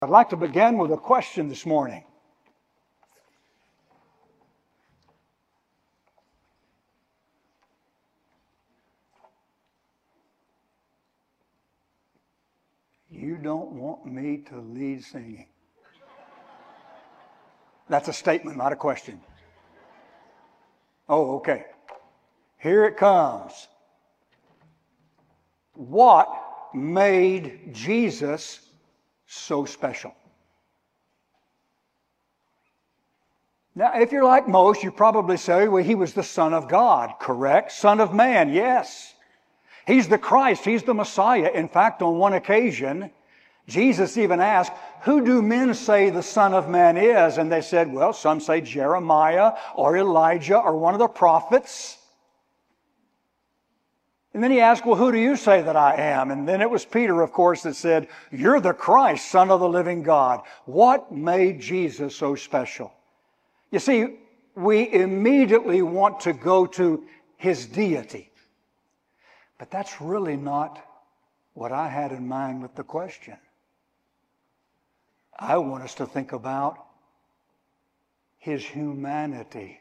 I'd like to begin with a question this morning. You don't want me to lead singing. That's a statement, not a question. Oh, okay. Here it comes. What made Jesus so special? Now, if you're like most, you probably say, well, he was the Son of God, correct? Son of man, yes. He's the Christ. He's the Messiah. In fact, on one occasion, Jesus even asked, who do men say the Son of Man is? And they said, well, some say Jeremiah or Elijah or one of the prophets. And then he asked, well, who do you say that I am? And then it was Peter, of course, that said, you're the Christ, Son of the living God. What made Jesus so special? You see, we immediately want to go to his deity. But that's really not what I had in mind with the question. I want us to think about his humanity.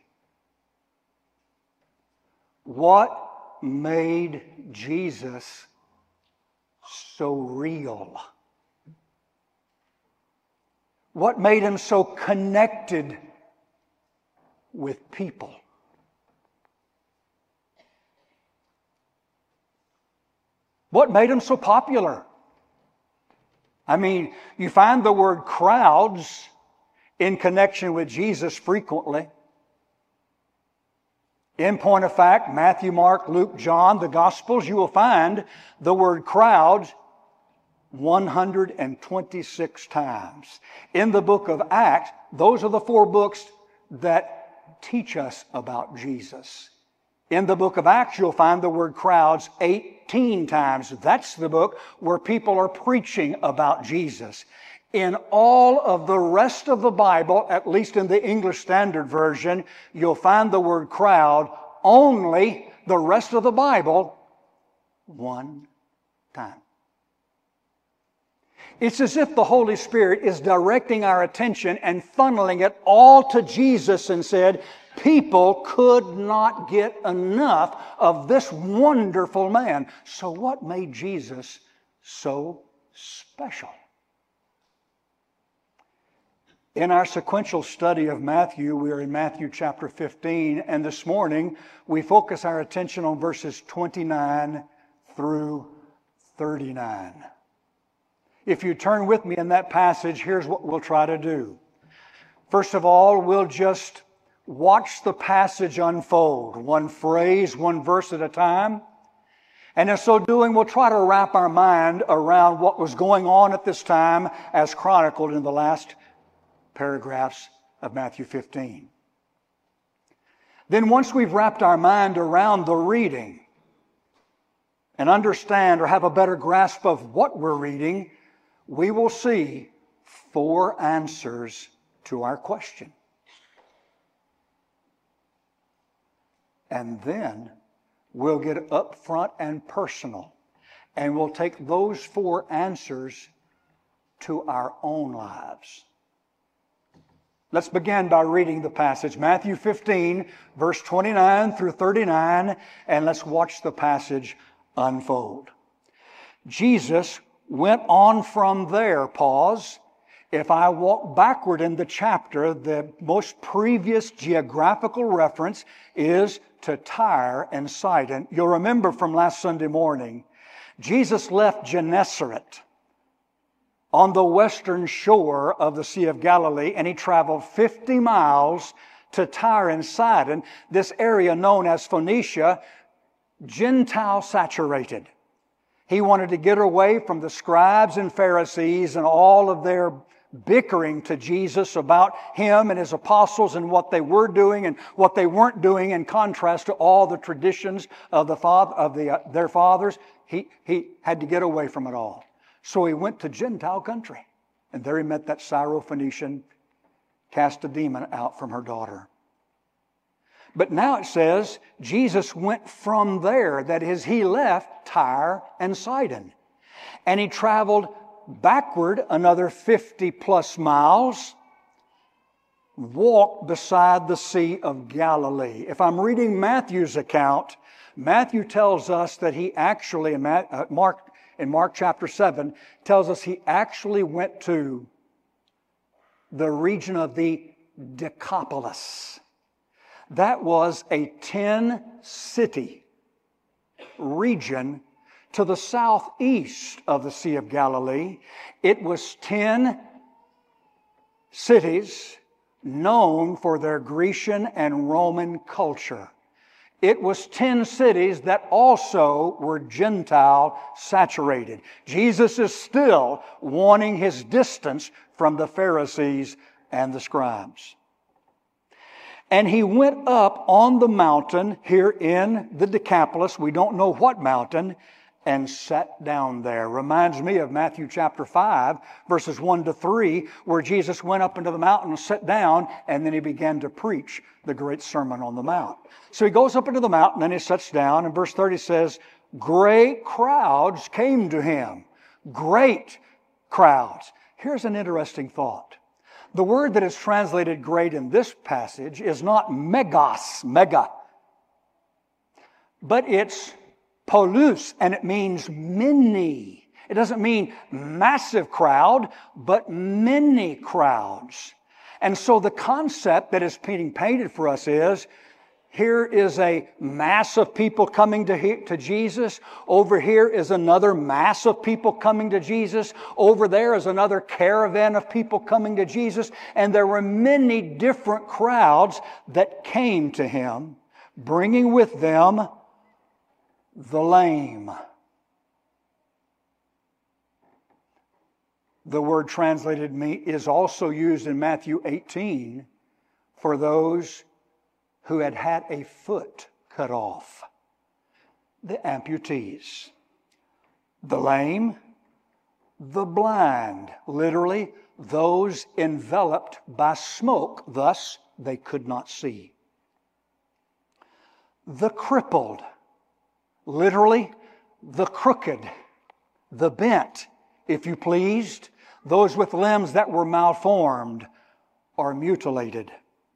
What made Jesus so real? What made him so connected with people? What made him so popular? I mean, you find the word crowds in connection with Jesus frequently. In point of fact, Matthew, Mark, Luke, John, the Gospels, you will find the word crowds 126 times. In the book of Acts, those are the 4 books that teach us about Jesus. In the book of Acts, you'll find the word crowds 18 times. That's the book where people are preaching about Jesus. In all of the rest of the Bible, at least in the English Standard Version, you'll find the word crowd only the rest of the Bible 1 time. It's as if the Holy Spirit is directing our attention and funneling it all to Jesus and said, people could not get enough of this wonderful man. So what made Jesus so special? In our sequential study of Matthew, we are in Matthew chapter 15, and this morning we focus our attention on verses 29 through 39. If you turn with me in that passage, here's what we'll try to do. First of all, we'll just watch the passage unfold, one phrase, one verse at a time. And in so doing, we'll try to wrap our mind around what was going on at this time as chronicled in the last paragraphs of Matthew 15. Then once we've wrapped our mind around the reading and understand or have a better grasp of what we're reading, we will see 4 answers to our question. And then we'll get up front and personal, and we'll take those 4 answers to our own lives. Let's begin by reading the passage, Matthew 15, verse 29 through 39, and let's watch the passage unfold. Jesus went on from there, pause. If I walk backward in the chapter, the most previous geographical reference is to Tyre and Sidon. You'll remember from last Sunday morning, Jesus left Gennesaret on the western shore of the Sea of Galilee, and he traveled 50 miles to Tyre and Sidon, this area known as Phoenicia, Gentile saturated. He wanted to get away from the scribes and Pharisees and all of their bickering to Jesus about him and his apostles and what they were doing and what they weren't doing, in contrast to all the traditions of their fathers. He had to get away from it all. So he went to Gentile country, and there he met that Syrophoenician, cast a demon out from her daughter. But now it says Jesus went from there. That is, he left Tyre and Sidon. And he traveled backward another 50 plus miles, walked beside the Sea of Galilee. If I'm reading Matthew's account, Matthew tells us that he actually, in Mark chapter 7, tells us he actually went to the region of the Decapolis. That was a 10-city region to the southeast of the Sea of Galilee. It was 10 cities known for their Grecian and Roman culture. It was 10 cities that also were Gentile saturated. Jesus is still wanting his distance from the Pharisees and the scribes. And he went up on the mountain here in the Decapolis, we don't know what mountain, and sat down there. Reminds me of Matthew chapter 5, verses 1 to 3, where Jesus went up into the mountain and sat down, and then he began to preach the great Sermon on the Mount. So he goes up into the mountain and he sits down, and verse 30 says, great crowds came to him. Great crowds. Here's an interesting thought. The word that is translated great in this passage is not megas, mega, but it's polus, and it means many. It doesn't mean massive crowd, but many crowds. And so the concept that is being painted for us is, here is a mass of people coming to Jesus. Over here is another mass of people coming to Jesus. Over there is another caravan of people coming to Jesus. And there were many different crowds that came to him, bringing with them the lame. The word translated me is also used in Matthew 18 for those who had had a foot cut off, the amputees, the lame, the blind, literally those enveloped by smoke, thus they could not see, the crippled, literally the crooked, the bent, if you pleased, those with limbs that were malformed or mutilated,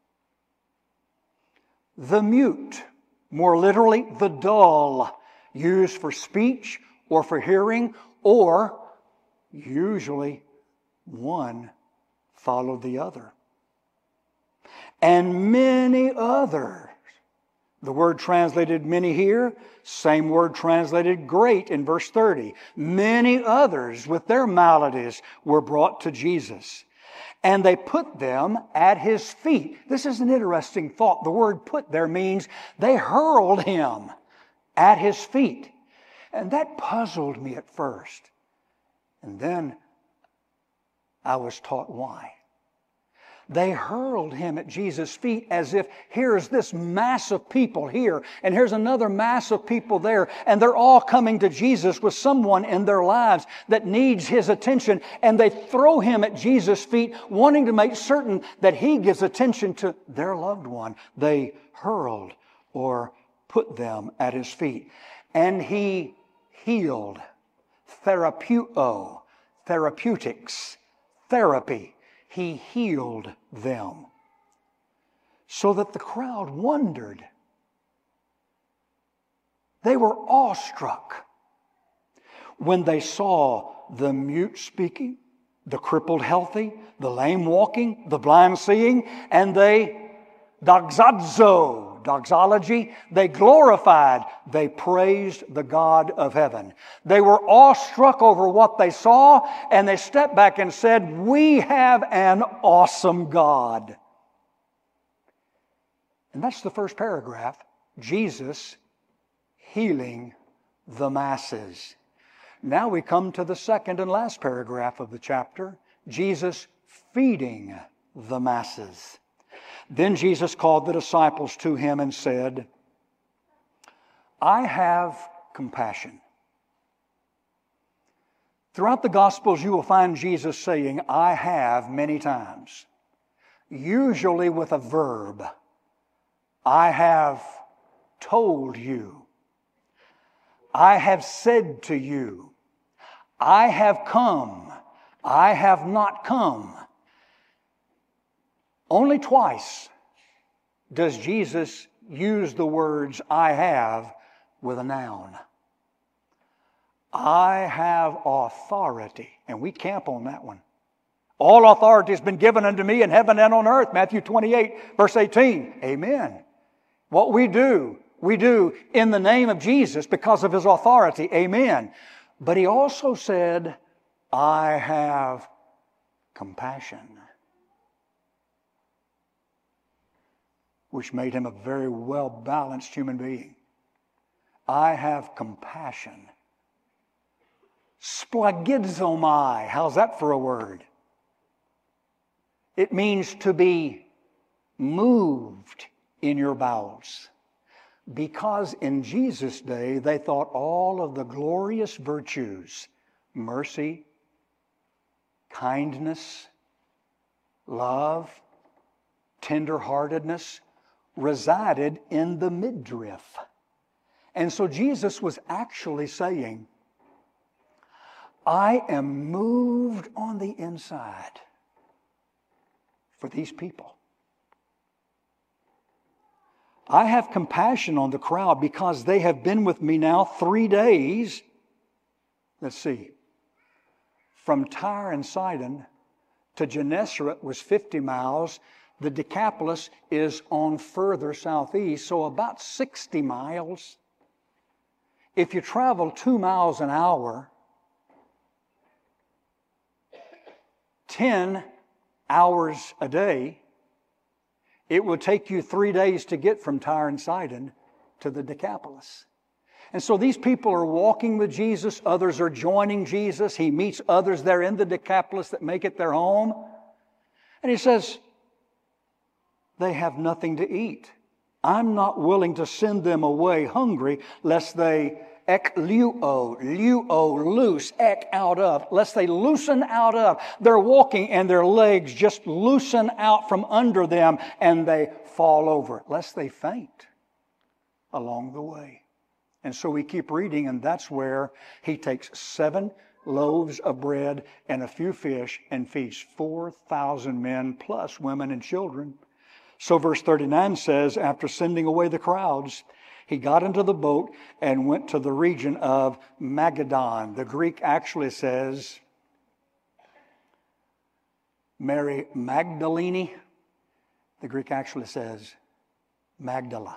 the mute, more literally the dull, used for speech or for hearing, or usually one followed the other. And many others. The word translated many here, same word translated great in verse 30. Many others with their maladies were brought to Jesus. And they put them at his feet. This is an interesting thought. The word put there means they hurled him at his feet. And that puzzled me at first. And then I was taught why. They hurled him at Jesus' feet as if here's this mass of people here, and here's another mass of people there, and they're all coming to Jesus with someone in their lives that needs his attention, and they throw him at Jesus' feet, wanting to make certain that he gives attention to their loved one. They hurled or put them at his feet. And he healed. Therapeutics, therapy. He healed them so that the crowd wondered. They were awestruck when they saw the mute speaking, the crippled healthy, the lame walking, the blind seeing, and they doxology, they glorified, they praised the God of heaven. They were awestruck over what they saw, and they stepped back and said, we have an awesome God. And that's the first paragraph, Jesus healing the masses. Now we come to the second and last paragraph of the chapter, Jesus feeding the masses. Then Jesus called the disciples to him and said, I have compassion. Throughout the Gospels, you will find Jesus saying, I have many times, usually with a verb. I have told you. I have said to you. I have come. I have not come. Only twice does Jesus use the words I have with a noun. I have authority. And we camp on that one. All authority has been given unto me in heaven and on earth. Matthew 28, verse 18. Amen. What we do in the name of Jesus because of His authority. Amen. But He also said, I have compassion, which made Him a very well-balanced human being. I have compassion. Splagizomai. How's that for a word? It means to be moved in your bowels. Because in Jesus' day, they thought all of the glorious virtues, mercy, kindness, love, tenderheartedness, resided in the midriff. And so Jesus was actually saying, I am moved on the inside for these people. I have compassion on the crowd because they have been with me now 3 days. Let's see. From Tyre and Sidon to Gennesaret was 50 miles. The Decapolis is on further southeast, so about 60 miles. If you travel 2 miles an hour, 10 hours a day, it will take you 3 days to get from Tyre and Sidon to the Decapolis. And so these people are walking with Jesus. Others are joining Jesus. He meets others there in the Decapolis that make it their home. And He says, they have nothing to eat. I'm not willing to send them away hungry lest they loose, out of, lest they loosen out of. They're walking and their legs just loosen out from under them and they fall over, lest they faint along the way. And so we keep reading, and that's where He takes 7 loaves of bread and a few fish and feeds 4,000 men plus women and children. So verse 39 says, after sending away the crowds, He got into the boat and went to the region of Magadan. The Greek actually says Mary Magdalene. The Greek actually says Magdala.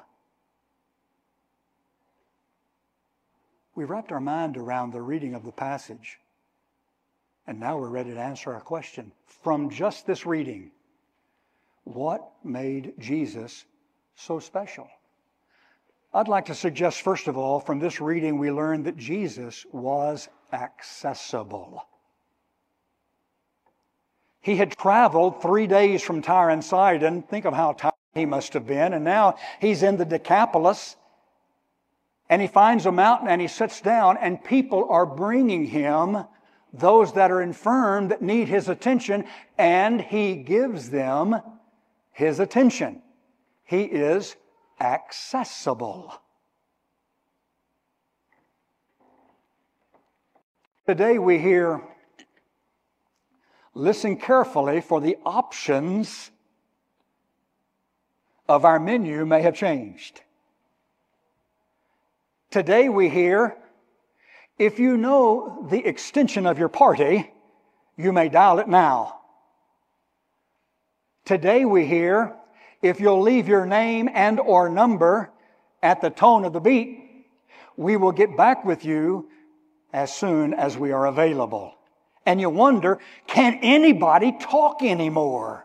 We wrapped our mind around the reading of the passage, and now we're ready to answer our question. From just this reading, what made Jesus so special? I'd like to suggest, first of all, from this reading we learn that Jesus was accessible. He had traveled 3 days from Tyre and Sidon. Think of how tired he must have been. And now He's in the Decapolis. And He finds a mountain and He sits down, and people are bringing Him those that are infirm that need His attention, and He gives them His attention. He is accessible. Today we hear, listen carefully, for the options of our menu may have changed. Today we hear, if you know the extension of your party, you may dial it now. Today we hear, if you'll leave your name and or number at the tone of the beat, we will get back with you as soon as we are available. And you wonder, can anybody talk anymore?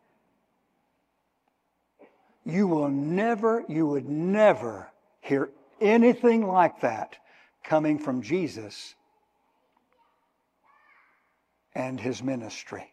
You would never hear anything like that coming from Jesus and His ministry.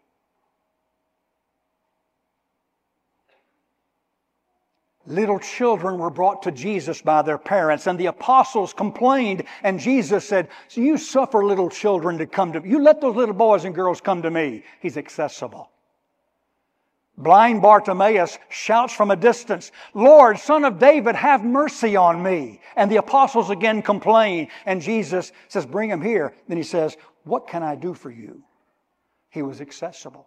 Little children were brought to Jesus by their parents, and the apostles complained, and Jesus said, so you suffer little children to come to me. You let those little boys and girls come to me. He's accessible. Blind Bartimaeus shouts from a distance, Lord, Son of David, have mercy on me. And the apostles again complain, and Jesus says, bring him here. Then He says, what can I do for you? He was accessible.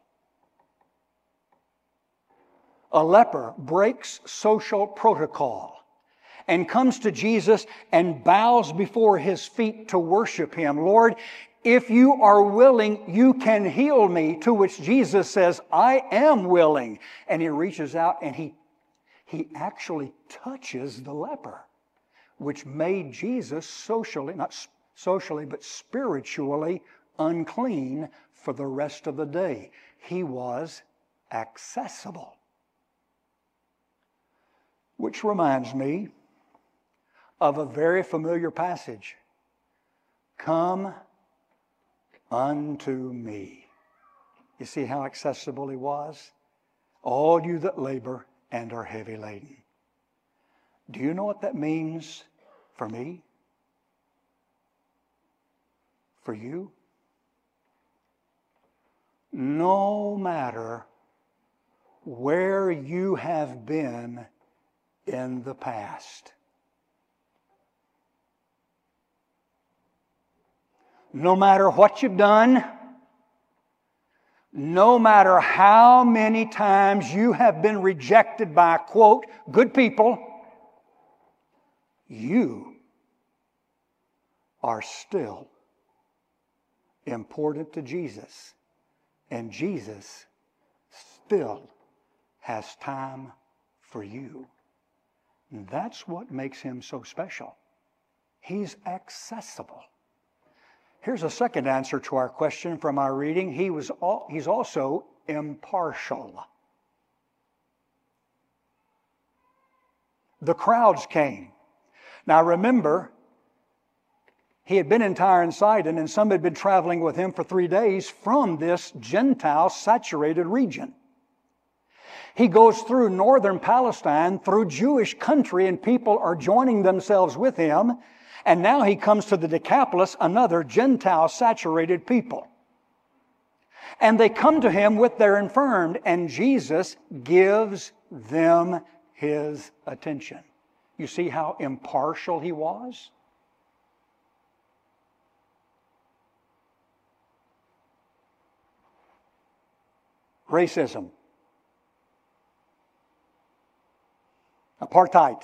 A leper breaks social protocol and comes to Jesus and bows before His feet to worship Him. Lord, if you are willing, you can heal me. To which Jesus says, I am willing. And He reaches out and He actually touches the leper, which made Jesus socially, not socially, but spiritually unclean for the rest of the day. He was accessible. Which reminds me of a very familiar passage. Come unto me. You see how accessible He was? All you that labor and are heavy laden. Do you know what that means for me? For you? No matter where you have been in the past, no matter what you've done, no matter how many times you have been rejected by, quote, good people, you are still important to Jesus. And Jesus still has time for you. And that's what makes Him so special. He's accessible. Here's a second answer to our question from our reading. He's also impartial. The crowds came. Now remember, He had been in Tyre and Sidon, and some had been traveling with Him for 3 days from this Gentile-saturated region. He goes through northern Palestine, through Jewish country, and people are joining themselves with Him. And now He comes to the Decapolis, another Gentile-saturated people. And they come to Him with their infirmed, and Jesus gives them His attention. You see how impartial He was? Racism. Apartheid.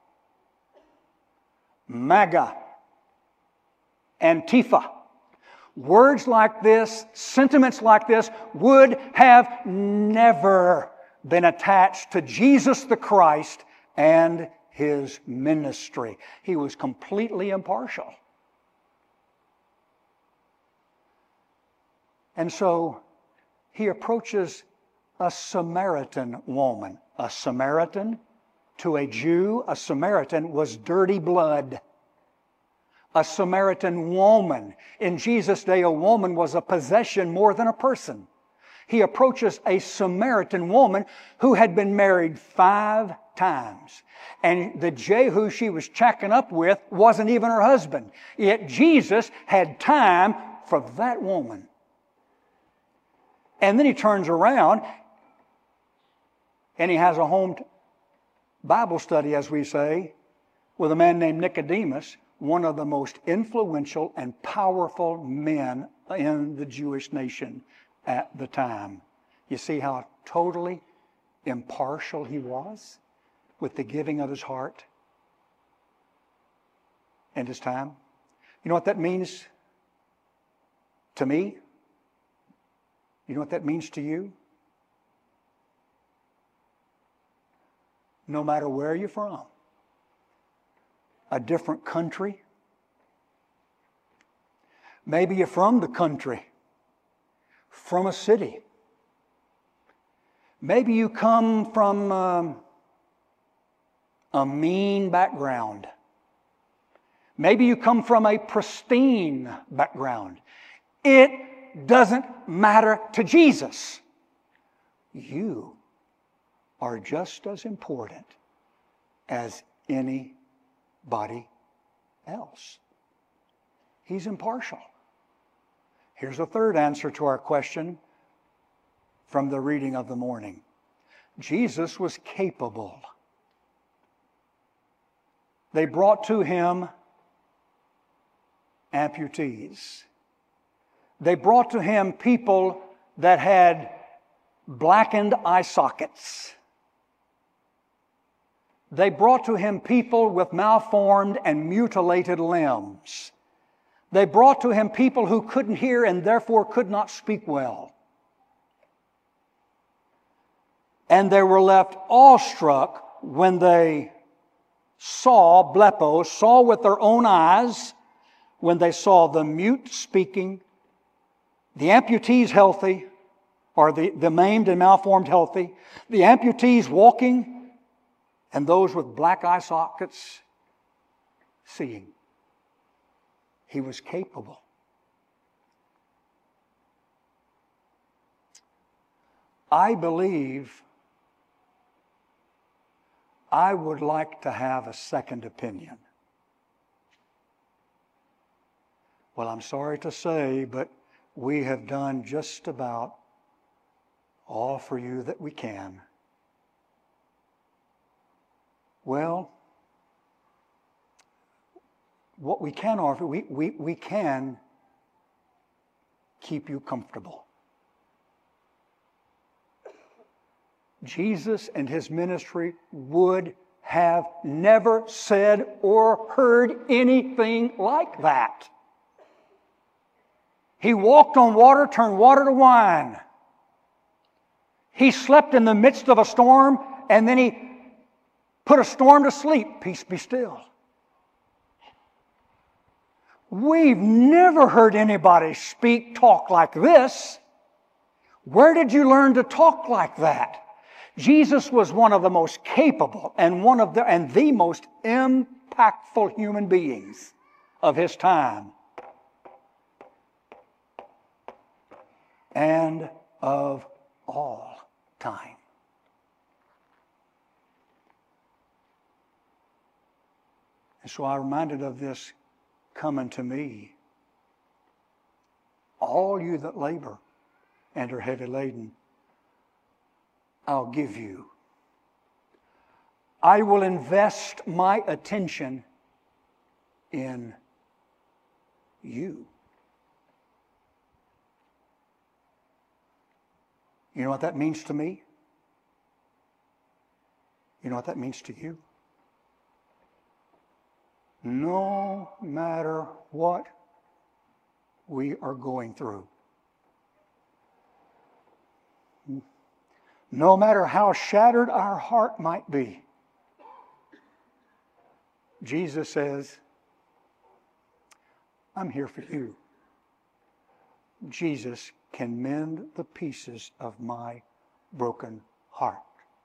MAGA. Antifa. Words like this, sentiments like this, would have never been attached to Jesus the Christ and His ministry. He was completely impartial. And so He approaches a Samaritan woman. A Samaritan, to a Jew, a Samaritan was dirty blood. A Samaritan woman. In Jesus' day, a woman was a possession more than a person. He approaches a Samaritan woman who had been married 5 times. And the Jehu she was checking up with wasn't even her husband. Yet Jesus had time for that woman. And then He turns around and He has a home Bible study, as we say, with a man named Nicodemus, one of the most influential and powerful men in the Jewish nation at the time. You see how totally impartial He was with the giving of His heart and His time? You know what that means to me? You know what that means to you? No matter where you're from, a different country. Maybe you're from the country, from a city. Maybe you come from a mean background. Maybe you come from a pristine background. It doesn't matter to Jesus. You are just as important as anybody else. He's impartial. Here's a third answer to our question from the reading of the morning. Jesus was capable. They brought to Him amputees. They brought to Him people that had blackened eye sockets. They brought to him people with malformed and mutilated limbs. They brought to him people who couldn't hear and therefore could not speak well. And they were left awestruck when they saw, blepo, saw with their own eyes, when they saw the mute speaking, the amputees healthy, or the maimed and malformed healthy, the amputees walking, and those with black eye sockets seeing. He was capable. I believe I would like to have a second opinion. Well, I'm sorry to say, but we have done just about all for you that we can. Well, what we can offer, we can keep you comfortable. Jesus and his ministry would have never said or heard anything like that. He walked on water, turned water to wine. He slept in the midst of a storm, and then he put a storm to sleep. Peace be still. We've never heard anybody talk like this. Where did you learn to talk like that? Jesus was one of the most capable and the most impactful human beings of his time and of all time. And so I'm reminded of this coming to me. All you that labor and are heavy laden, I'll give you. I will invest my attention in you. You know what that means to me? You know what that means to you? No matter what we are going through, no matter how shattered our heart might be, Jesus says, I'm here for you. Jesus can mend the pieces of my broken heart.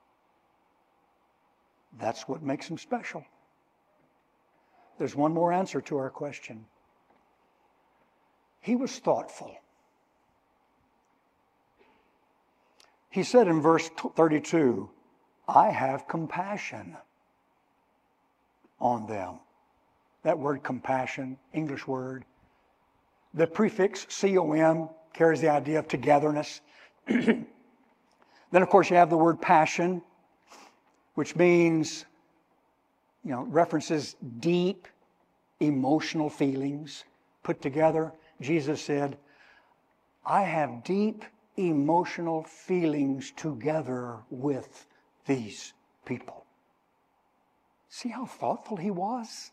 That's what makes him special. There's one more answer to our question. He was thoughtful. He said in verse 32, I have compassion on them. That word compassion, English word. The prefix com carries the idea of togetherness. Then, of course, you have the word passion, which means, references deep emotional feelings put together. Jesus said, I have deep emotional feelings together with these people. See how thoughtful he was?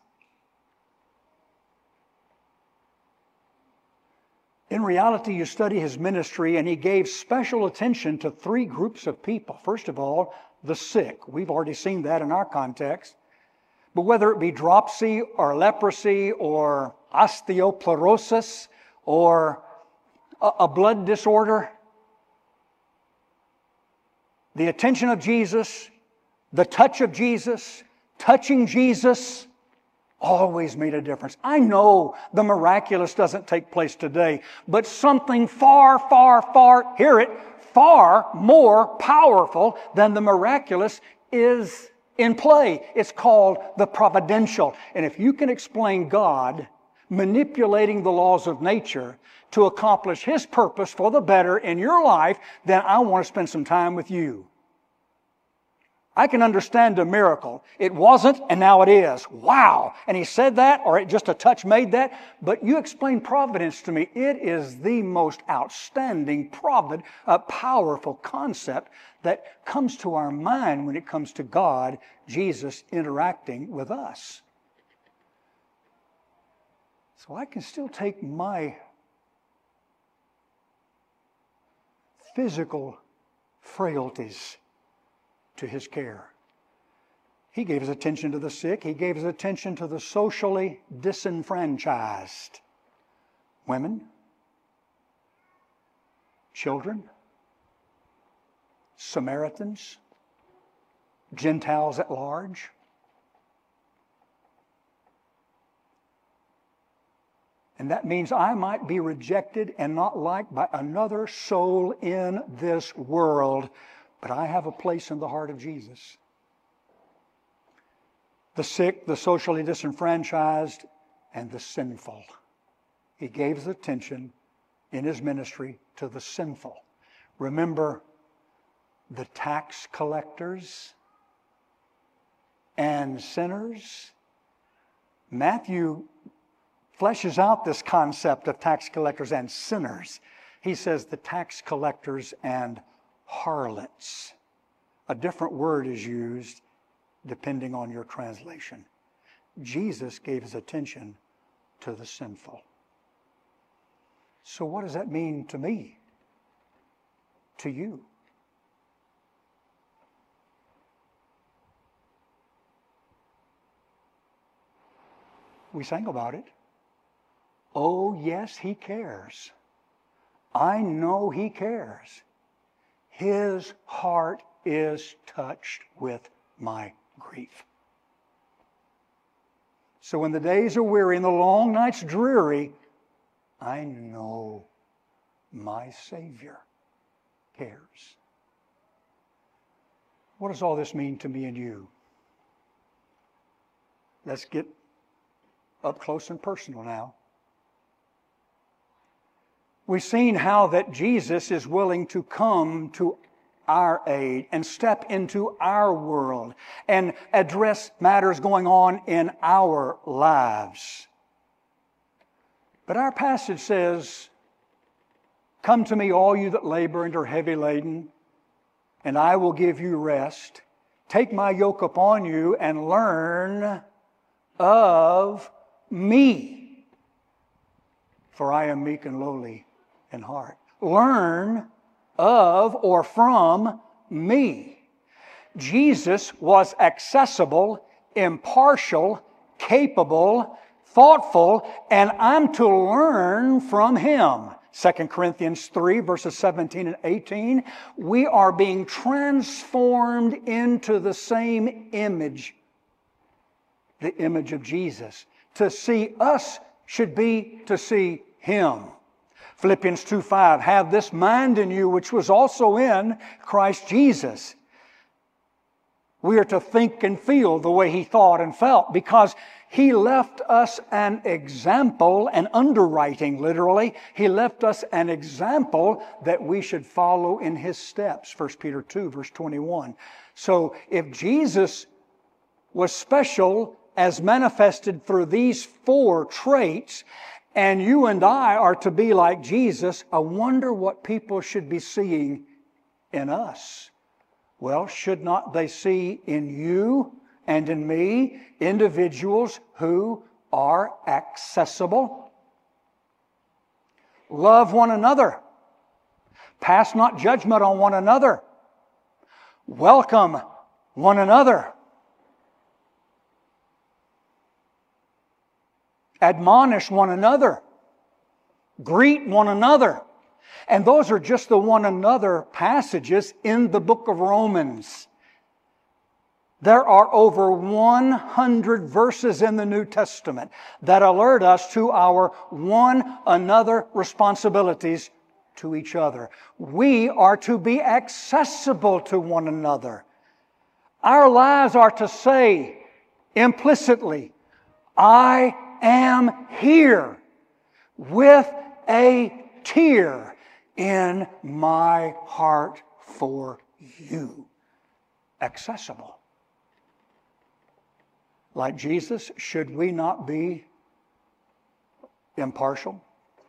In reality, you study his ministry, and he gave special attention to three groups of people. First of all, the sick. We've already seen that in our context. But whether it be dropsy or leprosy or osteoporosis or a blood disorder, the attention of Jesus, the touch of Jesus, touching Jesus, always made a difference. I know the miraculous doesn't take place today, but something far, far, far, hear it, far more powerful than the miraculous is in play. It's called the providential. And if you can explain God manipulating the laws of nature to accomplish his purpose for the better in your life, then I want to spend some time with you. I can understand a miracle. It wasn't, and now it is. Wow. And he said that, or it just a touch made that. But you explain providence to me. It is the most outstanding, powerful concept that comes to our mind when it comes to God, Jesus, interacting with us. So I can still take my physical frailties to His care. He gave His attention to the sick. He gave His attention to the socially disenfranchised. Women, children, Samaritans, Gentiles at large. And that means I might be rejected and not liked by another soul in this world, but I have a place in the heart of Jesus. The sick, the socially disenfranchised, and the sinful. He gave His attention in His ministry to the sinful. Remember the tax collectors and sinners? Matthew fleshes out this concept of tax collectors and sinners. He says the tax collectors and harlots. A different word is used depending on your translation. Jesus gave His attention to the sinful. So what does that mean to me? To you? We sang about it. Oh, yes, He cares. I know He cares. His heart is touched with my grief. So when the days are weary and the long nights dreary, I know my Savior cares. What does all this mean to me and you? Let's get up close and personal now. We've seen how that Jesus is willing to come to our aid and step into our world and address matters going on in our lives. But our passage says, "Come to me, all you that labor and are heavy laden, and I will give you rest. Take my yoke upon you and learn of me, for I am meek and lowly in heart." Learn of or from me. Jesus was accessible, impartial, capable, thoughtful, and I'm to learn from Him. 2 Corinthians 3, verses 17 and 18. We are being transformed into the same image, the image of Jesus. To see us should be to see Him. Philippians 2:5, have this mind in you which was also in Christ Jesus. We are to think and feel the way He thought and felt because He left us an example, an underwriting literally. He left us an example that we should follow in His steps. 1 Peter 2, verse 21. So if Jesus was special as manifested through these 4 traits, and you and I are to be like Jesus, I wonder what people should be seeing in us. Well, should not they see in you and in me individuals who are accessible? Love one another. Pass not judgment on one another. Welcome one another. Admonish one another. Greet one another. And those are just the one another passages in the book of Romans. There are over 100 verses in the New Testament that alert us to our one another responsibilities to each other. We are to be accessible to one another. Our lives are to say implicitly, I am here with a tear in my heart for you. accessible. Like Jesus, should we not be impartial?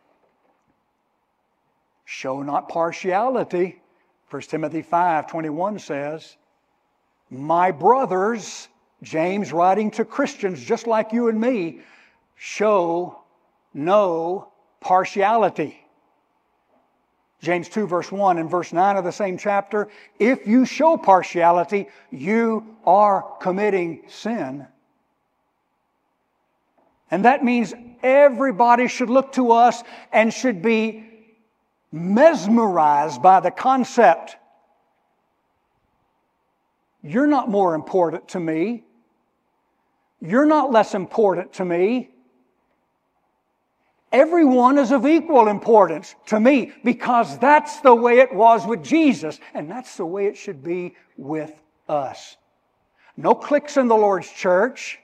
Show not partiality. 1 Timothy 5:21 says, my brothers, James writing to Christians just like you and me, show no partiality. James 2 verse 1 and verse 9 of the same chapter, if you show partiality, you are committing sin. And that means everybody should look to us and should be mesmerized by the concept. You're not more important to me. You're not less important to me. Everyone is of equal importance to me because that's the way it was with Jesus, and that's the way it should be with us. No cliques in the Lord's church.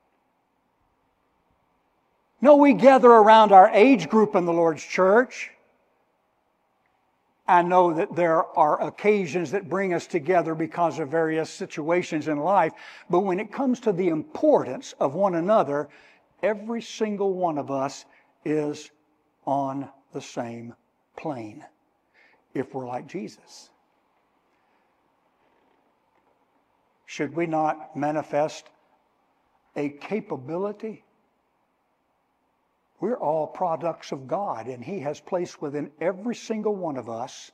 No, we gather around our age group in the Lord's church. I know that there are occasions that bring us together because of various situations in life, but when it comes to the importance of one another, every single one of us is on the same plane if we're like Jesus. Should we not manifest a capability? We're all products of God, and He has placed within every single one of us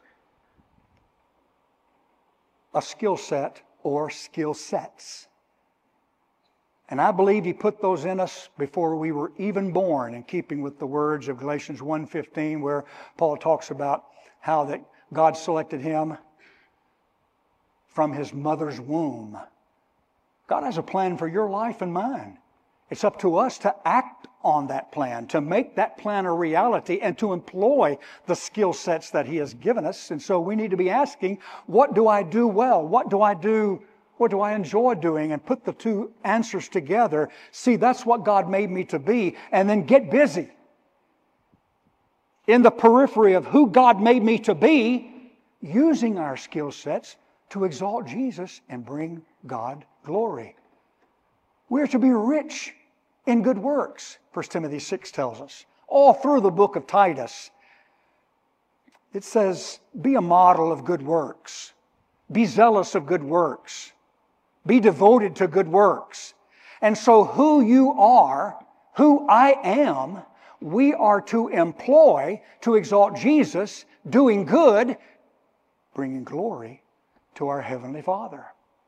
a skill set or skill sets. And I believe He put those in us before we were even born, in keeping with the words of Galatians 1:15, where Paul talks about how that God selected him from his mother's womb. God has a plan for your life and mine. It's up to us to act on that plan, to make that plan a reality, and to employ the skill sets that He has given us. And so we need to be asking, what do I do well? What do I enjoy doing? And put the two answers together. See, that's what God made me to be. And then get busy in the periphery of who God made me to be, using our skill sets to exalt Jesus and bring God glory. We're to be rich in good works, 1 Timothy 6 tells us. All through the book of Titus, it says, be a model of good works. Be zealous of good works. Be devoted to good works. And so who you are, who I am, we are to employ to exalt Jesus, doing good, bringing glory to our Heavenly Father.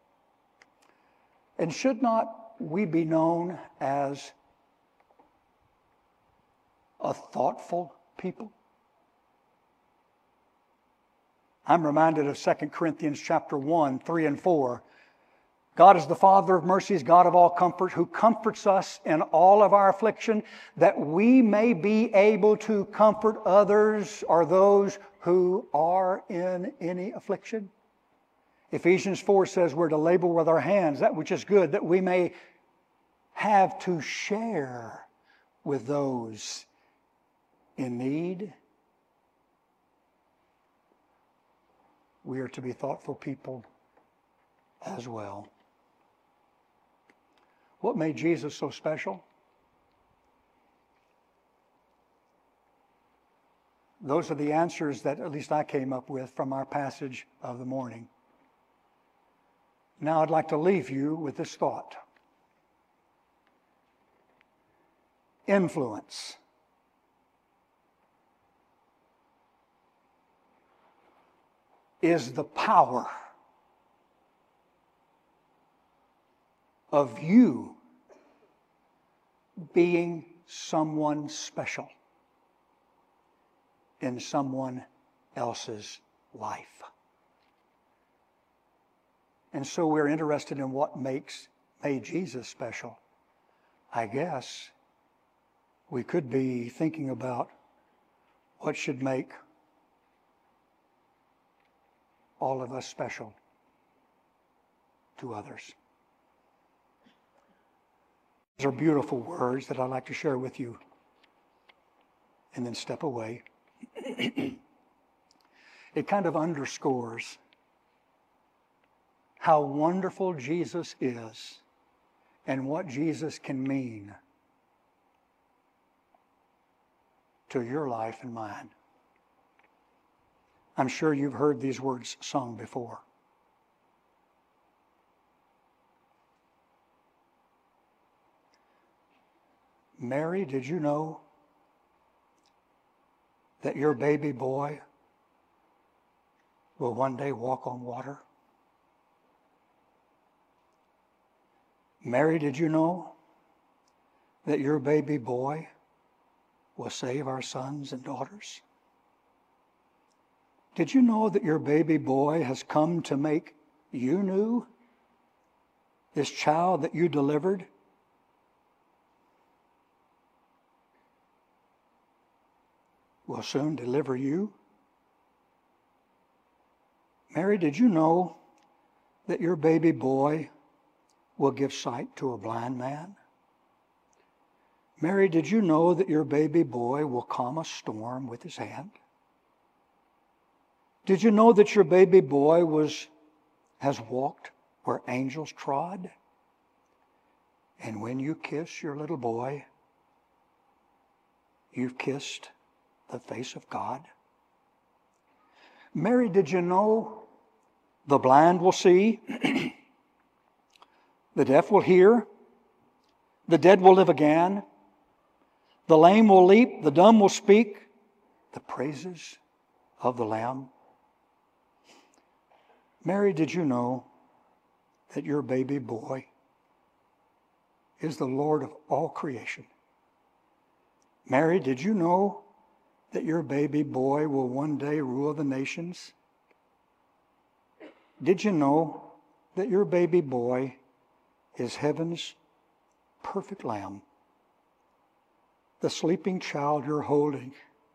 And should not we be known as a thoughtful people? I'm reminded of 2 Corinthians chapter 1, 3 and 4. God is the Father of mercies, God of all comfort, who comforts us in all of our affliction, that we may be able to comfort others or those who are in any affliction. Ephesians 4 says we're to labor with our hands that which is good, that we may have to share with those in need. We are to be thoughtful people as well. What made Jesus so special? Those are the answers that at least I came up with from our passage of the morning. Now I'd like to leave you with this thought. Influence. Is the power of you being someone special in someone else's life. And so we're interested in what made Jesus special. I guess we could be thinking about what should make all of us special to others. These are beautiful words that I'd like to share with you and then step away. It kind of underscores how wonderful Jesus is and what Jesus can mean to your life and mine. I'm sure you've heard these words sung before. Mary, did you know that your baby boy will one day walk on water? Mary, did you know that your baby boy will save our sons and daughters? Did you know that your baby boy has come to make you new? This child that you delivered will soon deliver you. Mary, did you know that your baby boy will give sight to a blind man? Mary, did you know that your baby boy will calm a storm with his hand? Did you know that your baby boy has walked where angels trod? And when you kiss your little boy, you've kissed the face of God? Mary, did you know the blind will see, the deaf will hear, the dead will live again, the lame will leap, the dumb will speak, the praises of the Lamb? Mary, did you know that your baby boy is the Lord of all creation? Mary, did you know that your baby boy will one day rule the nations? Did you know that your baby boy is heaven's perfect lamb? The sleeping child you're holding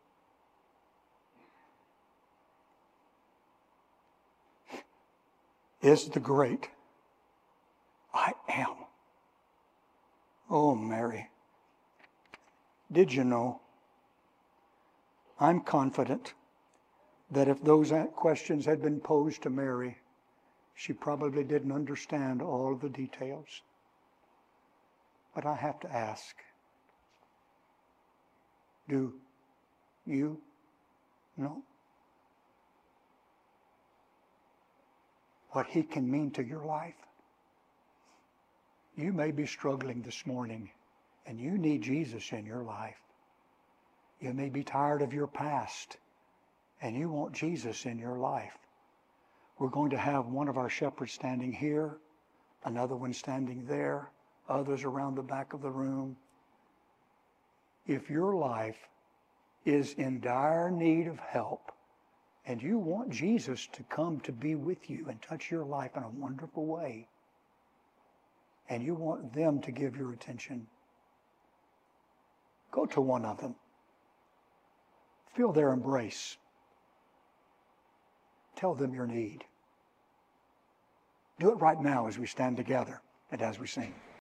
is the great I am. Oh, Mary, did you know? I'm confident that if those questions had been posed to Mary, she probably didn't understand all of the details. But I have to ask, do you know what he can mean to your life? You may be struggling this morning and you need Jesus in your life. You may be tired of your past and you want Jesus in your life. We're going to have one of our shepherds standing here, another one standing there, others around the back of the room. If your life is in dire need of help and you want Jesus to come to be with you and touch your life in a wonderful way, and you want them to give your attention, go to one of them. Feel their embrace. Tell them your need. Do it right now as we stand together and as we sing.